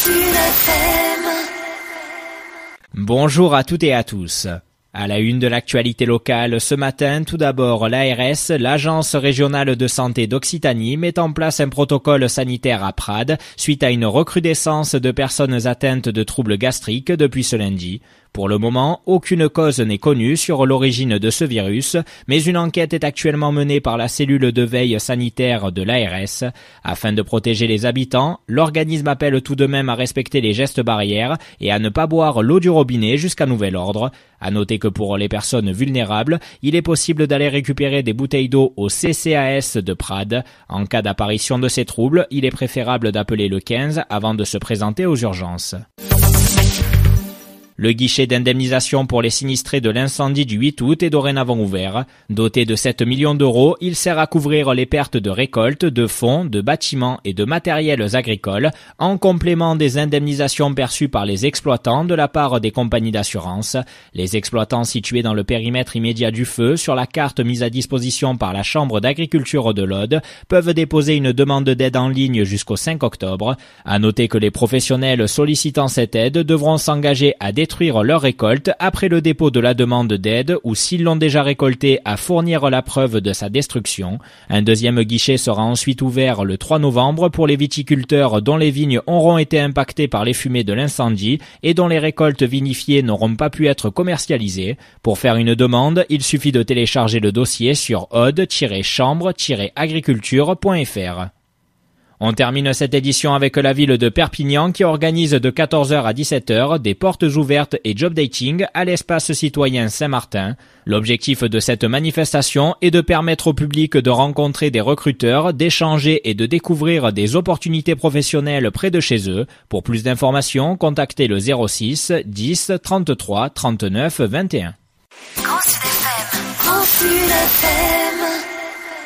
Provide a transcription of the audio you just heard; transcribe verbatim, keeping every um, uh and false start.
Bonjour à toutes et à tous. À la une de l'actualité locale ce matin, tout d'abord l'A R S, l'Agence régionale de santé d'Occitanie, met en place un protocole sanitaire à Prades suite à une recrudescence de personnes atteintes de troubles gastriques depuis ce lundi. Pour le moment, aucune cause n'est connue sur l'origine de ce virus, mais une enquête est actuellement menée par la cellule de veille sanitaire de l'A R S. Afin de protéger les habitants, l'organisme appelle tout de même à respecter les gestes barrières et à ne pas boire l'eau du robinet jusqu'à nouvel ordre. À noter que pour les personnes vulnérables, il est possible d'aller récupérer des bouteilles d'eau au C C A S de Prades. En cas d'apparition de ces troubles, il est préférable d'appeler le quinze avant de se présenter aux urgences. Le guichet d'indemnisation pour les sinistrés de l'incendie du huit août est dorénavant ouvert. Doté de sept millions d'euros, il sert à couvrir les pertes de récoltes, de fonds, de bâtiments et de matériels agricoles, en complément des indemnisations perçues par les exploitants de la part des compagnies d'assurance. Les exploitants situés dans le périmètre immédiat du feu, sur la carte mise à disposition par la Chambre d'agriculture de l'Aude, peuvent déposer une demande d'aide en ligne jusqu'au cinq octobre. À noter que les professionnels sollicitant cette aide devront s'engager à détruire leur récolte après le dépôt de la demande d'aide ou s'ils l'ont déjà récoltée à fournir la preuve de sa destruction. Un deuxième guichet sera ensuite ouvert le trois novembre pour les viticulteurs dont les vignes auront été impactées par les fumées de l'incendie et dont les récoltes vinifiées n'auront pas pu être commercialisées. Pour faire une demande, il suffit de télécharger le dossier sur aude tiret chambre tiret agriculture point f r. On termine cette édition avec la ville de Perpignan qui organise de quatorze heures à dix-sept heures des portes ouvertes et job dating à l'espace citoyen Saint-Martin. L'objectif de cette manifestation est de permettre au public de rencontrer des recruteurs, d'échanger et de découvrir des opportunités professionnelles près de chez eux. Pour plus d'informations, contactez le zéro six dix trente-trois trente-neuf vingt et un. Grand Sud F M. Grand Sud F M.